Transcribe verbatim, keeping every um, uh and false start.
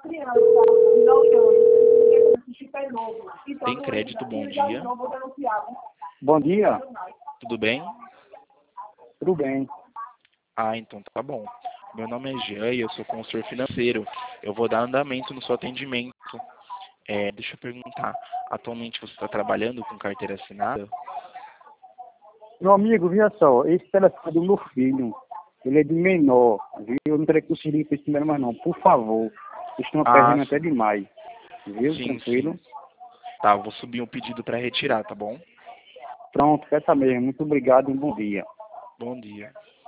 Tem crédito, bom dia. Bom dia, Tudo bem? tudo bem. Ah, então tá bom. Meu nome é Jean e eu sou consultor financeiro. Eu vou dar andamento no seu atendimento. É, deixa eu perguntar, atualmente você está trabalhando com carteira assinada? Meu amigo, veja só, esse telefone é do meu filho, ele é de menor, viu? Eu não teria conseguido esse número mais não, por favor. Vocês estão Ah, perdendo até sim. demais, viu? Sim, Tranquilo? sim. Tá, eu vou subir um pedido para retirar, tá bom? Pronto, essa mesmo. Muito obrigado e um bom dia. Bom dia.